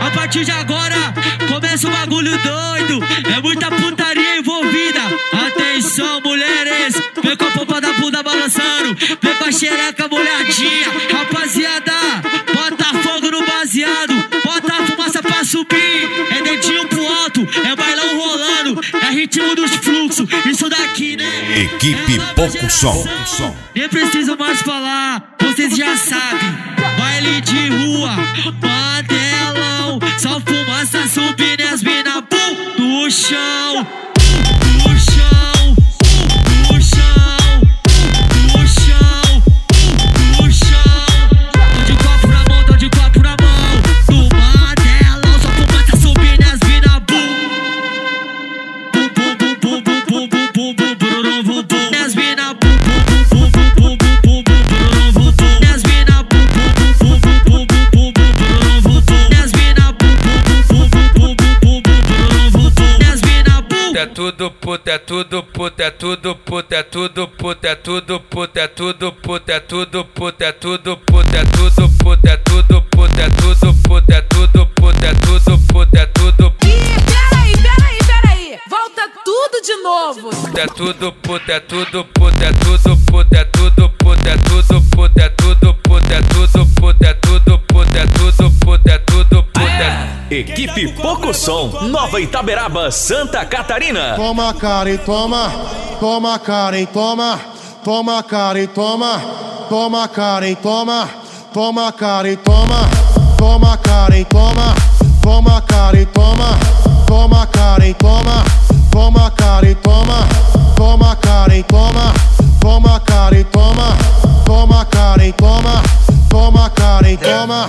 A partir de agora começa um bagulho doido. É muita putaria envolvida. Atenção, mulheres, vem com a pompa da bunda balançando, vem com a xereca molhadinha. Rapaziada, bota fogo no baseado, bota a fumaça pra subir. É dedinho pro alto, é bailão rolando, é ritmo dos fluxos. Isso daqui, né? Equipe Pouco Som. Nem preciso mais falar, vocês já sabem. Baile de rua, panelão, só fumaça subindo e as mina pum no chão. No chão, no chão, no chão, no chão. Tô de copo na mão, tô de copo na mão. No panelão, só fumaça subindo e as mina pum. Pum, pum, pum, pum, pum, pum, pum, pum, pum, pum, pum. E as mina pum, pum, pum, pum, pum, pum, pum, pum, pum, pum. E as mina pum, pum, pum, pum, pum, pum, pum, pum, pum. E as mina pum, pum, pum, pum, pum, pum, pum, pum. E as mina pum. É tudo puta, é tudo puta, é tudo puta, é tudo puta, é tudo puta, é tudo puta, é tudo puta, é tudo puta, é tudo puta, é tudo puta, é tudo puta, é tudo puta, é tudo puta, é tudo puta. Peraí, volta tudo de novo. É tudo puta, é tudo puta, é tudo puta, é tudo puta, é tudo puta, é tudo puta, é tudo puta, é tudo puta, é tudo puta, é tudo puta. Equipe Pouco Som, Nova Itaberaba, Santa Catarina. Toma cara e toma, toma cara e toma, toma cara e toma, toma cara e toma, toma cara e toma, toma cara e toma, toma cara e toma, toma cara e toma, toma cara e toma, toma cara e toma, toma cara e toma, toma cara e toma, toma cara e toma.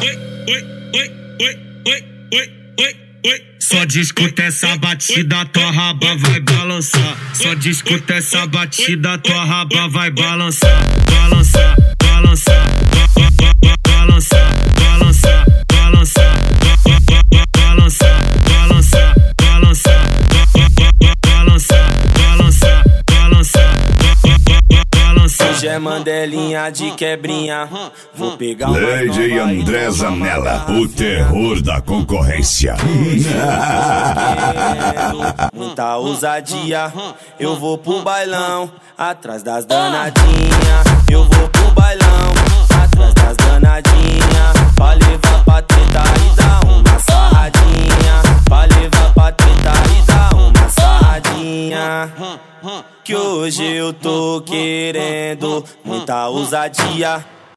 Só discuta essa batida, tua raba vai balançar. Só discuta essa batida, tua raba vai balançar. Balançar, balançar, balançar, balançar, balançar, balançar, balançar, balançar, balançar, balançar, balançar, balançar. Hoje é Mandelinha de quebrinha. Vou pegar uma Lady André Zanella, o terror da concorrência. Muita ousadia, eu vou pro bailão, atrás das danadinha. Eu vou pro bailão, atrás das danadinha. Pra levar pra treta e dar uma sarradinha. Pra levar pra treta e dar uma sarradinha. Que hoje eu tô querendo muita ousadia.